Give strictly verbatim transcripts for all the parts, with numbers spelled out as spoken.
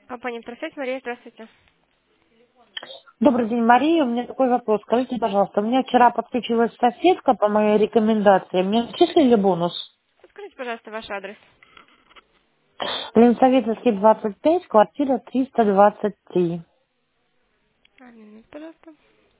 Компания «Профессия». Мария, здравствуйте. Добрый день, Мария. У меня такой вопрос. Скажите, пожалуйста, у меня вчера подключилась соседка по моей рекомендации. Мне начислили бонус? Скажите, пожалуйста, ваш адрес. Ленсоветовский, двадцать пять, квартира триста двадцать три. Одну минуту, пожалуйста.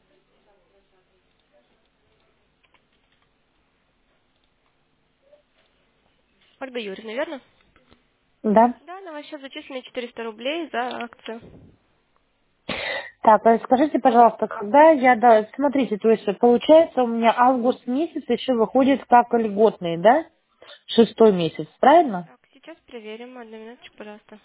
Ольга Юрьевна, верно? Да. Да, на ваш счет зачислены четыреста рублей за акцию. Так, а скажите, пожалуйста, когда я, да, смотрите, то есть получается у меня август месяц еще выходит как льготный, да? Шестой месяц, правильно? Так, сейчас проверим. Одну минуточку, пожалуйста.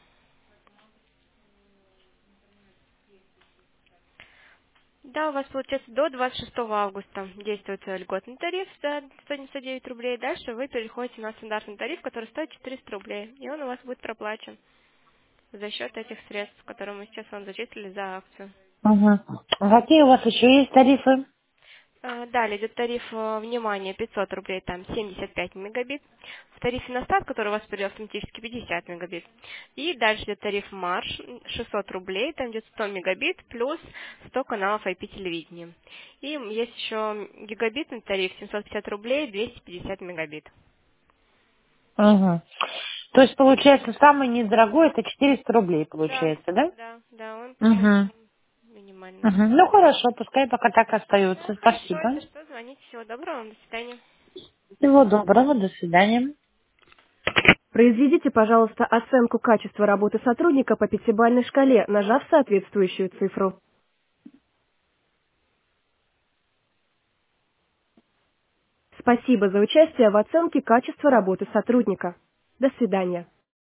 Да, у вас получается до двадцать шестого августа действует э, льготный тариф за сто девяносто девять рублей. Дальше вы переходите на стандартный тариф, который стоит четыреста рублей. И он у вас будет проплачен за счет этих средств, которые мы сейчас вам зачислили за акцию. Угу. Какие у вас еще есть тарифы? Э, Далее идет тариф э, внимание пятьсот рублей, там семьдесят пять мегабит. В тарифе на старт, который у вас придет автоматически пятьдесят мегабит. И дальше идет тариф марш шестьсот рублей, там идет сто мегабит плюс сто каналов ай пи телевидения. И есть еще гигабитный тариф семьсот пятьдесят рублей, двести пятьдесят мегабит. Угу. То есть получается самый недорогой это четыреста рублей Да, получается, да? да, да, он Угу. самый минимальный. Мгм. Ну хорошо, пускай пока так Да, остается. хорошо, Спасибо. если что, звоните. Всего доброго, вам, до свидания. Всего доброго, до свидания. Произведите, пожалуйста, оценку качества работы сотрудника по пятибалльной шкале, нажав соответствующую цифру. Спасибо за участие в оценке качества работы сотрудника. До свидания.